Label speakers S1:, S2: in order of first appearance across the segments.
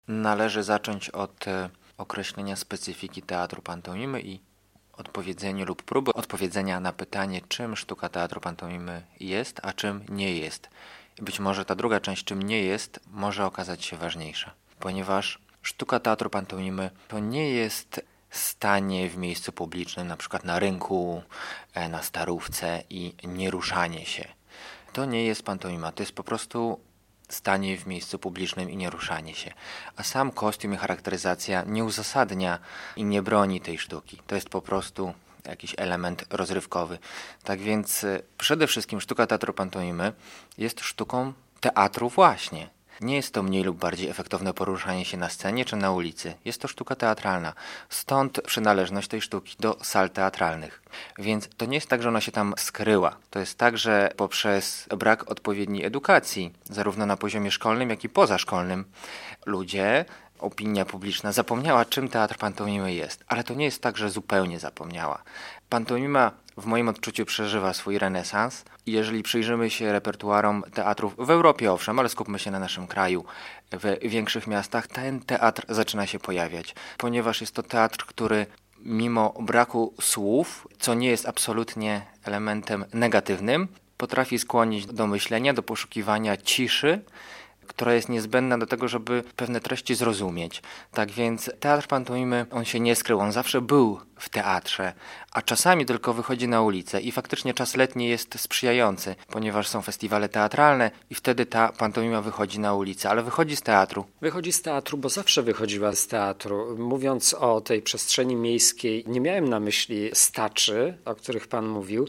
S1: Należy zacząć od określenia specyfiki teatru pantomimy i odpowiedzenia lub próby odpowiedzenia na pytanie, czym sztuka teatru pantomimy jest, a czym nie jest. I być może ta druga część, czym nie jest, może okazać się ważniejsza, ponieważ sztuka teatru pantomimy to nie jest stanie w miejscu publicznym, na przykład na rynku, na Starówce i nieruszanie się. To nie jest pantomima, to jest po prostu stanie w miejscu publicznym i nieruszanie się. A sam kostium i charakteryzacja nie uzasadnia i nie broni tej sztuki. To jest po prostu jakiś element rozrywkowy. Tak więc przede wszystkim sztuka teatru pantomimy jest sztuką teatru właśnie. Nie jest to mniej lub bardziej efektowne poruszanie się na scenie czy na ulicy. Jest to sztuka teatralna. Stąd przynależność tej sztuki do sal teatralnych. Więc to nie jest tak, że ona się tam skryła. To jest tak, że poprzez brak odpowiedniej edukacji, zarówno na poziomie szkolnym, jak i pozaszkolnym, opinia publiczna zapomniała, czym teatr pantomimy jest. Ale to nie jest tak, że zupełnie zapomniała. Pantomima w moim odczuciu przeżywa swój renesans i jeżeli przyjrzymy się repertuarom teatrów w Europie, owszem, ale skupmy się na naszym kraju, w większych miastach, ten teatr zaczyna się pojawiać, ponieważ jest to teatr, który mimo braku słów, co nie jest absolutnie elementem negatywnym, potrafi skłonić do myślenia, do poszukiwania ciszy, która jest niezbędna do tego, żeby pewne treści zrozumieć. Tak więc teatr pantomimy, on się nie skrył, on zawsze był w teatrze, a czasami tylko wychodzi na ulicę i faktycznie czas letni jest sprzyjający, ponieważ są festiwale teatralne i wtedy ta pantomima wychodzi na ulicę, ale wychodzi z teatru.
S2: Wychodzi z teatru, bo zawsze wychodziła z teatru. Mówiąc o tej przestrzeni miejskiej, nie miałem na myśli staczy, o których pan mówił,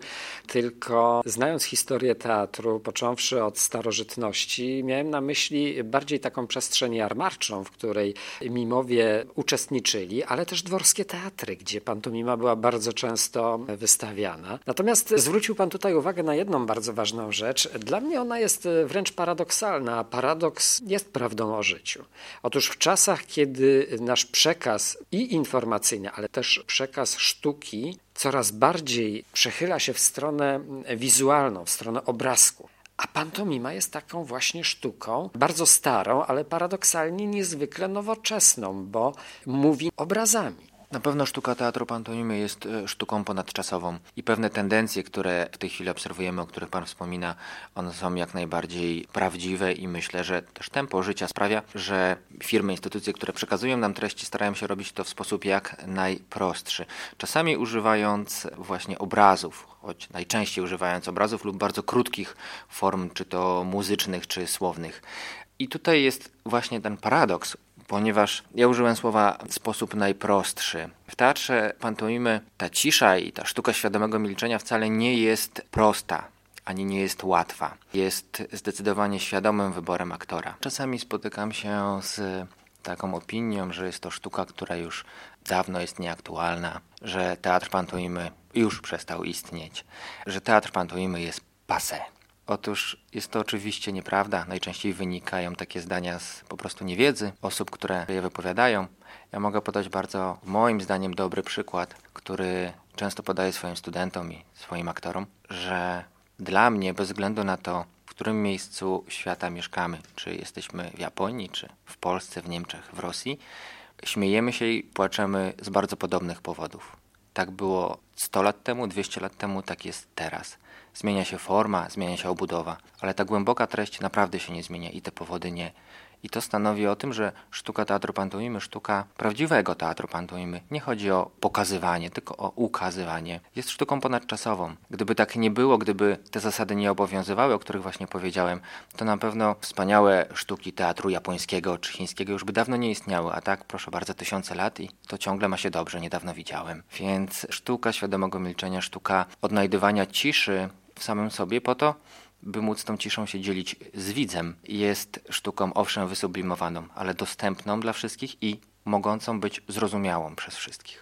S2: tylko znając historię teatru, począwszy od starożytności, miałem na myśli bardziej taką przestrzeń jarmarczą, w której mimowie uczestniczyli, ale też dworskie teatry, gdzie pantomima była bardzo często wystawiana. Natomiast zwrócił pan tutaj uwagę na jedną bardzo ważną rzecz. Dla mnie ona jest wręcz paradoksalna, a paradoks jest prawdą o życiu. Otóż w czasach, kiedy nasz przekaz i informacyjny, ale też przekaz sztuki coraz bardziej przechyla się w stronę wizualną, w stronę obrazku. A pantomima jest taką właśnie sztuką, bardzo starą, ale paradoksalnie niezwykle nowoczesną, bo mówi obrazami.
S1: Na pewno sztuka teatru pantomimy jest sztuką ponadczasową i pewne tendencje, które w tej chwili obserwujemy, o których pan wspomina, one są jak najbardziej prawdziwe i myślę, że też tempo życia sprawia, że firmy, instytucje, które przekazują nam treści, starają się robić to w sposób jak najprostszy. Czasami używając właśnie obrazów, choć najczęściej używając obrazów lub bardzo krótkich form, czy to muzycznych, czy słownych. I tutaj jest właśnie ten paradoks, ponieważ ja użyłem słowa w sposób najprostszy. W teatrze pantomimy ta cisza i ta sztuka świadomego milczenia wcale nie jest prosta, ani nie jest łatwa. Jest zdecydowanie świadomym wyborem aktora. Czasami spotykam się z taką opinią, że jest to sztuka, która już dawno jest nieaktualna, że teatr pantomimy już przestał istnieć, że teatr pantomimy jest passé. Otóż jest to oczywiście nieprawda. Najczęściej wynikają takie zdania z po prostu niewiedzy osób, które je wypowiadają. Ja mogę podać bardzo, moim zdaniem, dobry przykład, który często podaję swoim studentom i swoim aktorom, że dla mnie, bez względu na to, w którym miejscu świata mieszkamy, czy jesteśmy w Japonii, czy w Polsce, w Niemczech, w Rosji, śmiejemy się i płaczemy z bardzo podobnych powodów. Tak było 100 lat temu, 200 lat temu, tak jest teraz. Zmienia się forma, zmienia się obudowa, ale ta głęboka treść naprawdę się nie zmienia i te powody nie. I to stanowi o tym, że sztuka teatru pantomimy, sztuka prawdziwego teatru pantomimy, nie chodzi o pokazywanie, tylko o ukazywanie. Jest sztuką ponadczasową. Gdyby tak nie było, gdyby te zasady nie obowiązywały, o których właśnie powiedziałem, to na pewno wspaniałe sztuki teatru japońskiego czy chińskiego już by dawno nie istniały, a tak, proszę bardzo, tysiące lat i to ciągle ma się dobrze, niedawno widziałem. Więc sztuka świadomego milczenia, sztuka odnajdywania ciszy w samym sobie po to, by móc tą ciszą się dzielić z widzem, jest sztuką owszem wysublimowaną, ale dostępną dla wszystkich i mogącą być zrozumiałą przez wszystkich.